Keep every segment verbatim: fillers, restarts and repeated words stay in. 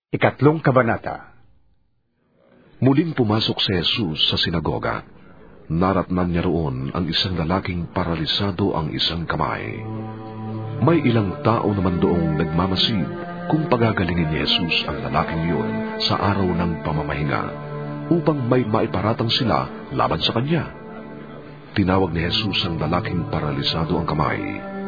Ikatlong kabanata. Muling pumasok si Jesus sa sinagoga. Naratnan niya roon ang isang lalaking paralisado ang isang kamay. May ilang tao naman doong nagmamasid kung pagagalingin ni Jesus ang lalaking yun sa araw ng pamamahinga, upang may maiparatang sila laban sa kanya. Tinawag ni Jesus ang lalaking paralisado ang kamay.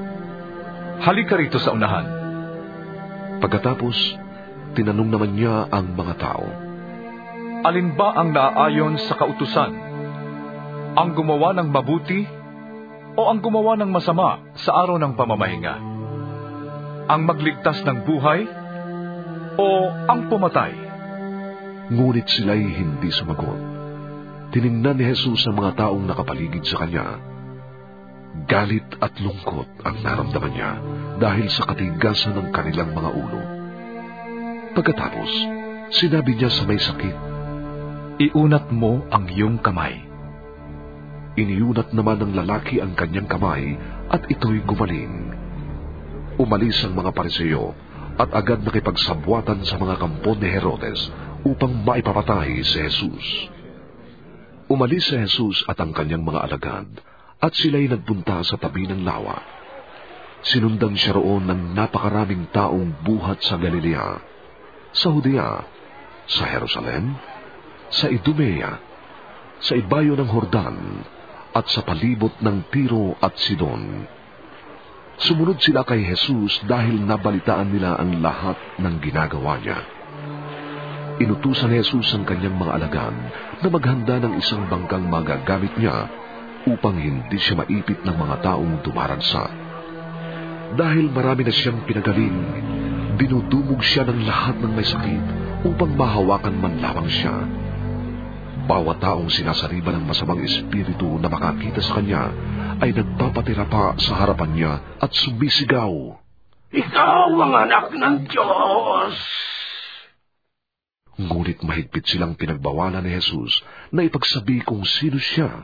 Halika rito sa unahan. Pagkatapos, tinanong naman niya ang mga tao, alin ba ang naaayon sa kautusan? Ang gumawa ng mabuti o ang gumawa ng masama sa araw ng pamamahinga? Ang magligtas ng buhay o ang pumatay? Ngunit sila'y hindi sumagot. Tiningnan ni Jesus ang mga taong nakapaligid sa kanya. Galit at lungkot ang naramdaman niya dahil sa katigasan ng kanilang mga ulo. Pagkatapos, sinabi niya sa may sakit, iunat mo ang iyong kamay. Iniunat naman ng lalaki ang kanyang kamay at ito'y gumaling. Umalis ang mga Pariseo at agad nakipagsabwatan sa mga kampo ni Herodes upang maipapatay si Jesus. Umalis si Jesus at ang kanyang mga alagad at sila'y nagpunta sa tabi ng lawa. Sinundan siya roon ng napakaraming taong buhat sa Galilea, sa Judea, sa Jerusalem, sa Idumea, sa ibayo ng Jordan, at sa palibot ng Tiro at Sidon. Sumunod sila kay Jesus dahil nabalitaan nila ang lahat ng ginagawa niya. Inutusan ni Jesus ang kanyang mga alagad na maghanda ng isang bangkang magagamit niya upang hindi siya maipit ng mga taong dumaragsa. Dahil marami na siyang pinagaling, dinudumog siya ng lahat ng may sakit upang mahawakan man lamang siya. Bawat taong sinasariba ng masamang espiritu na makakita sa kanya ay nagpapatira pa sa harapan niya at sumisigaw, Ikaw ang anak ng Diyos! Ngunit mahigpit silang pinagbawalan ni Jesus na ipagsabi kung sino siya.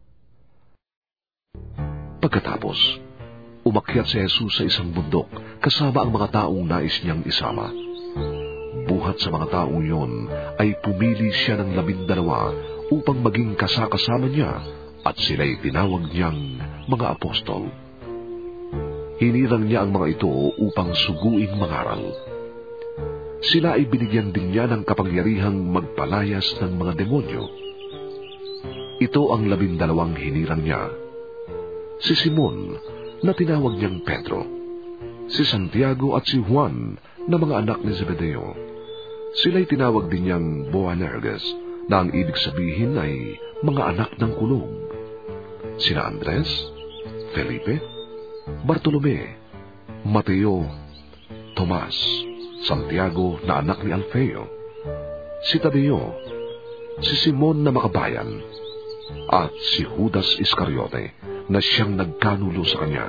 Pagkatapos, umakyat si Jesus sa isang bundok kasama ang mga taong nais niyang isama. Buhat sa mga taong yon ay pumili siya ng labindalawa upang maging kasakasama niya at sila'y tinawag niyang mga apostol. Hinirang niya ang mga ito upang suguing mangaral. Sila ay binigyan din niya ng kapangyarihang magpalayas ng mga demonyo. Ito ang labindalawang hinirang niya: si Simon, na tinawag niyang Pedro, si Santiago at si Juan, na mga anak ni Zebedeo. Sila'y tinawag din niyang Boanerges, na ang ibig sabihin ay mga anak ng kulog. Sina Andres, Felipe, Bartolome, Mateo, Tomas, Santiago na anak ni Alfeo, si Tadeo, si Simon na makabayan, at si Judas Iscariote na siyang nagkanulo sa kanya.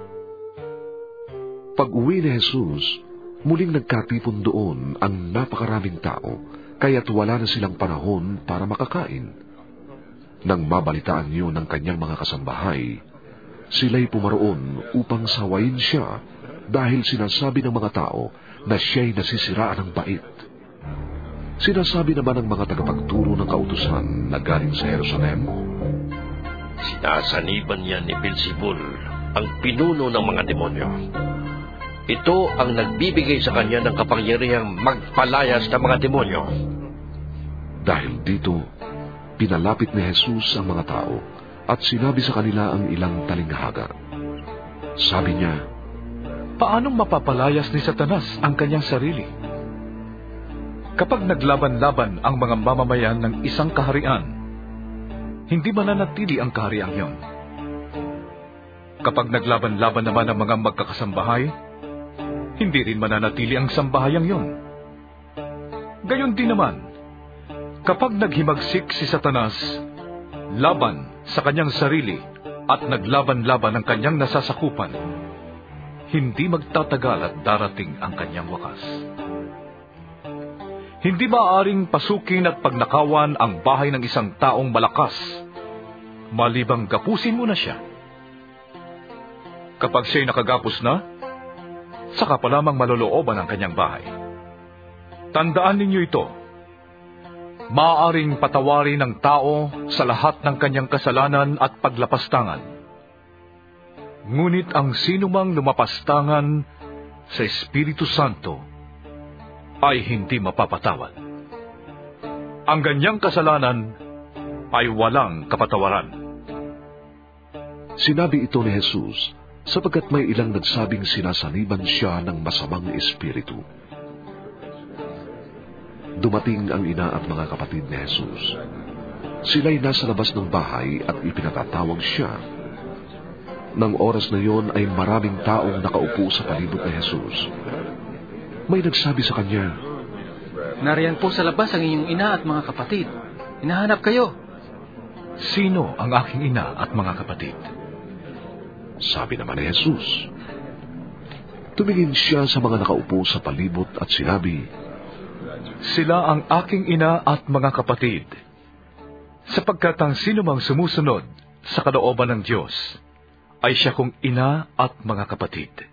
Pag-uwi ni Jesus, muling nagkatipon doon ang napakaraming tao, kaya't wala na silang panahon para makakain. Nang mabalitaan niyo ng kanyang mga kasambahay, sila'y pumaroon upang sawayin siya dahil sinasabi ng mga tao na siya'y nasisiraan ng bait. Sinasabi naman ng mga tagapagturo ng kautusan na galing sa Jerusalem, sinasaniban niya ni Beelzebul, ang pinuno ng mga demonyo. Ito ang nagbibigay sa kanya ng kapangyarihang magpalayas ng mga demonyo. Dahil dito, pinalapit ni Jesus ang mga tao at sinabi sa kanila ang ilang talinghaga. Sabi niya, paanong mapapalayas ni Satanas ang kanyang sarili? Kapag naglaban-laban ang mga mamamayan ng isang kaharian, hindi mananatili ang kahariang iyon. Kapag naglaban-laban naman ang mga magkakasambahay, hindi rin mananatili ang sambahayang iyon. Gayon din naman, kapag naghimagsik si Satanas laban sa kanyang sarili at naglaban-laban ang kanyang nasasakupan, hindi magtatagal at darating ang kanyang wakas. Hindi maaaring pasukin at pagnakawan ang bahay ng isang taong malakas, malibang gapusin mo na siya. Kapag siya'y nakagapos na, saka pa lamang malolooban ang kanyang bahay. Tandaan ninyo ito. Maaaring patawarin ng tao sa lahat ng kanyang kasalanan at paglapastangan. Ngunit ang sinumang lumapastangan sa Espiritu Santo ay hindi mapapatawad. Ang ganyang kasalanan ay walang kapatawaran. Sinabi ito ni Jesus sapagkat may ilang nagsabing sinasaniban siya ng masamang espiritu. Dumating ang ina at mga kapatid ni Jesus. Sila'y nasa labas ng bahay at ipinatatawag siya. Nang oras na yon ay maraming taong nakaupo sa palibot ni Jesus. May nagsabi sa kanya, "Nariyan po sa labas ang inyong ina at mga kapatid. Hinahanap kayo." "Sino ang aking ina at mga kapatid?" Sabi naman ni Jesus. Tumingin siya sa mga nakaupo sa palibot at sinabi, "Sila ang aking ina at mga kapatid, sapagkat ang sinumang sumusunod sa kalooban ng Diyos ay siya kong ina at mga kapatid."